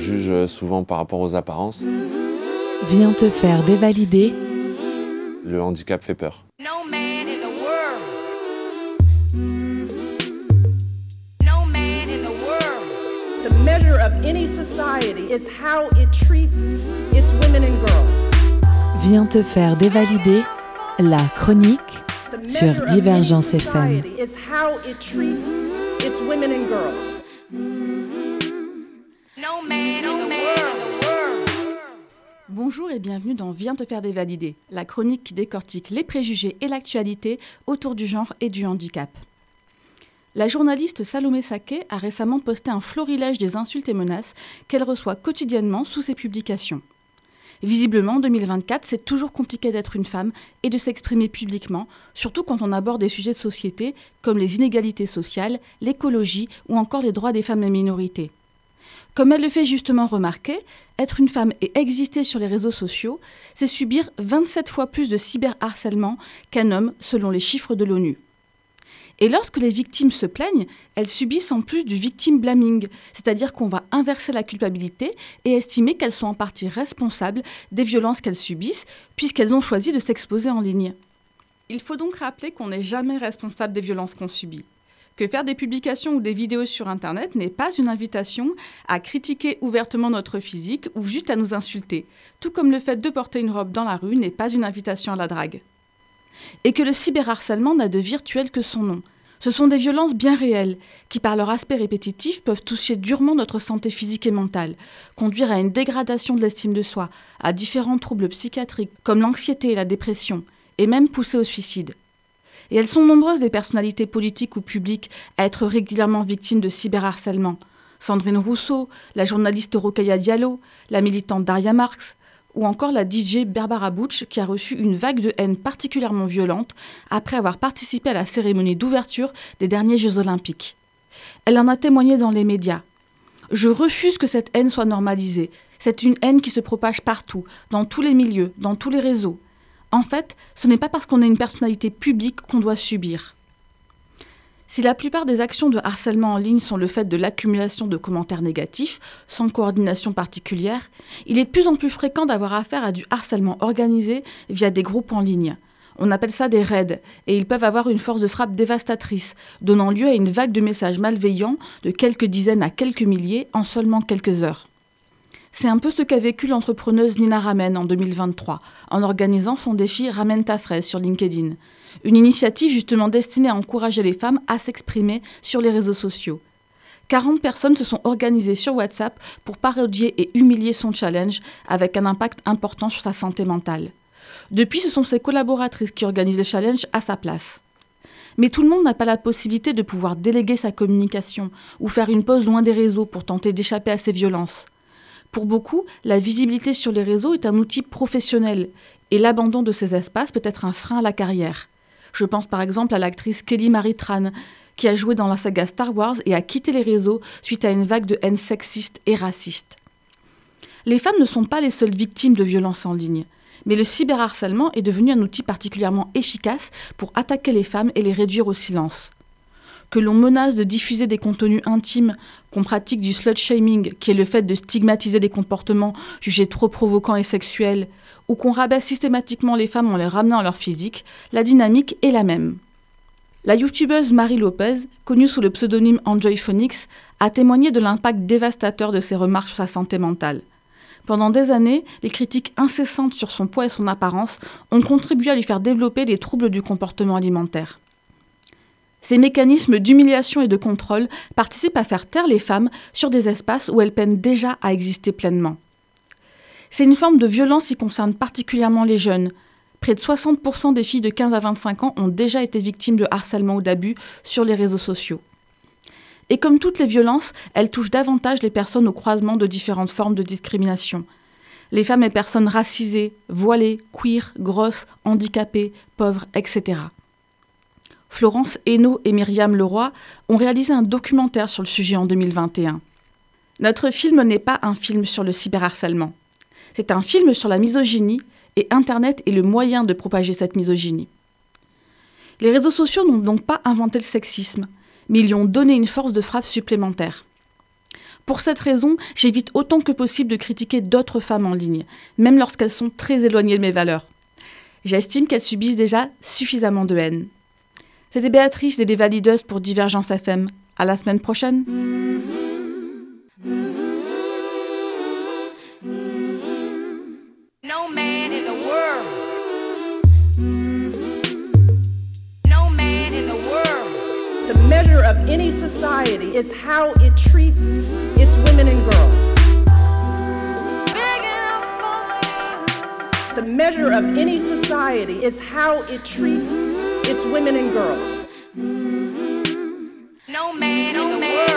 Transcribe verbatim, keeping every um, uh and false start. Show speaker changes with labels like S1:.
S1: juge souvent par rapport aux apparences.
S2: Viens te faire dévalider.
S1: Le handicap fait peur.
S3: No man in the world. No man in the world.
S4: The measure of any society is how it treats its women and girls.
S2: Viens te faire dévalider. La chronique
S4: The
S2: sur
S4: measure of any
S2: Divergence F M.
S4: society is how it treats its women and girls.
S3: No man in the world.
S5: Bonjour et bienvenue dans Viens te faire dévalider, la chronique qui décortique les préjugés et l'actualité autour du genre et du handicap. La journaliste Salomé Saké a récemment posté un florilège des insultes et menaces qu'elle reçoit quotidiennement sous ses publications. Visiblement, en deux mille vingt-quatre, c'est toujours compliqué d'être une femme et de s'exprimer publiquement, surtout quand on aborde des sujets de société comme les inégalités sociales, l'écologie ou encore les droits des femmes et minorités. Comme elle le fait justement remarquer, être une femme et exister sur les réseaux sociaux, c'est subir vingt-sept fois plus de cyberharcèlement qu'un homme selon les chiffres de l'ONU. Et lorsque les victimes se plaignent, elles subissent en plus du victim blaming, c'est-à-dire qu'on va inverser la culpabilité et estimer qu'elles sont en partie responsables des violences qu'elles subissent, puisqu'elles ont choisi de s'exposer en ligne. Il faut donc rappeler qu'on n'est jamais responsable des violences qu'on subit, que faire des publications ou des vidéos sur Internet n'est pas une invitation à critiquer ouvertement notre physique ou juste à nous insulter, tout comme le fait de porter une robe dans la rue n'est pas une invitation à la drague. Et que le cyberharcèlement n'a de virtuel que son nom. Ce sont des violences bien réelles, qui par leur aspect répétitif peuvent toucher durement notre santé physique et mentale, conduire à une dégradation de l'estime de soi, à différents troubles psychiatriques comme l'anxiété et la dépression, et même pousser au suicide. Et elles sont nombreuses des personnalités politiques ou publiques à être régulièrement victimes de cyberharcèlement. Sandrine Rousseau, la journaliste Rokhaya Diallo, la militante Daria Marx, ou encore la D J Barbara Butch qui a reçu une vague de haine particulièrement violente après avoir participé à la cérémonie d'ouverture des derniers Jeux Olympiques. Elle en a témoigné dans les médias. « Je refuse que cette haine soit normalisée. C'est une haine qui se propage partout, dans tous les milieux, dans tous les réseaux. En fait, ce n'est pas parce qu'on est une personnalité publique qu'on doit subir. » Si la plupart des actions de harcèlement en ligne sont le fait de l'accumulation de commentaires négatifs, sans coordination particulière, il est de plus en plus fréquent d'avoir affaire à du harcèlement organisé via des groupes en ligne. On appelle ça des raids, et ils peuvent avoir une force de frappe dévastatrice, donnant lieu à une vague de messages malveillants de quelques dizaines à quelques milliers en seulement quelques heures. C'est un peu ce qu'a vécu l'entrepreneuse Nina Ramen en deux mille vingt-trois, en organisant son défi Ramène ta fraise sur LinkedIn. Une initiative justement destinée à encourager les femmes à s'exprimer sur les réseaux sociaux. quarante personnes se sont organisées sur WhatsApp pour parodier et humilier son challenge avec un impact important sur sa santé mentale. Depuis, ce sont ses collaboratrices qui organisent le challenge à sa place. Mais tout le monde n'a pas la possibilité de pouvoir déléguer sa communication ou faire une pause loin des réseaux pour tenter d'échapper à ces violences. Pour beaucoup, la visibilité sur les réseaux est un outil professionnel et l'abandon de ces espaces peut être un frein à la carrière. Je pense par exemple à l'actrice Kelly Marie Tran, qui a joué dans la saga Star Wars et a quitté les réseaux suite à une vague de haine sexiste et raciste. Les femmes ne sont pas les seules victimes de violences en ligne, mais le cyberharcèlement est devenu un outil particulièrement efficace pour attaquer les femmes et les réduire au silence. Que l'on menace de diffuser des contenus intimes, qu'on pratique du slut-shaming, qui est le fait de stigmatiser des comportements jugés trop provocants et sexuels, ou qu'on rabaisse systématiquement les femmes en les ramenant à leur physique, la dynamique est la même. La youtubeuse Marie Lopez, connue sous le pseudonyme Enjoy Phonics, a témoigné de l'impact dévastateur de ses remarques sur sa santé mentale. Pendant des années, les critiques incessantes sur son poids et son apparence ont contribué à lui faire développer des troubles du comportement alimentaire. Ces mécanismes d'humiliation et de contrôle participent à faire taire les femmes sur des espaces où elles peinent déjà à exister pleinement. C'est une forme de violence qui concerne particulièrement les jeunes. Près de soixante pour cent des filles de quinze à vingt-cinq ans ont déjà été victimes de harcèlement ou d'abus sur les réseaux sociaux. Et comme toutes les violences, elles touchent davantage les personnes au croisement de différentes formes de discrimination. Les femmes et personnes racisées, voilées, queer, grosses, handicapées, pauvres, et cetera. Florence Hainaut et Myriam Leroy ont réalisé un documentaire sur le sujet en deux mille vingt et un. Notre film n'est pas un film sur le cyberharcèlement. C'est un film sur la misogynie et Internet est le moyen de propager cette misogynie. Les réseaux sociaux n'ont donc pas inventé le sexisme, mais ils lui ont donné une force de frappe supplémentaire. Pour cette raison, j'évite autant que possible de critiquer d'autres femmes en ligne, même lorsqu'elles sont très éloignées de mes valeurs. J'estime qu'elles subissent déjà suffisamment de haine. C'était Béatrice des Dévalideuses pour Divergence F M. À la semaine prochaine.
S3: No man in the world. No man in the world.
S4: The measure of any society is how it treats its women and girls. The measure of any society is how it treats its women and girls.
S3: No man in the world.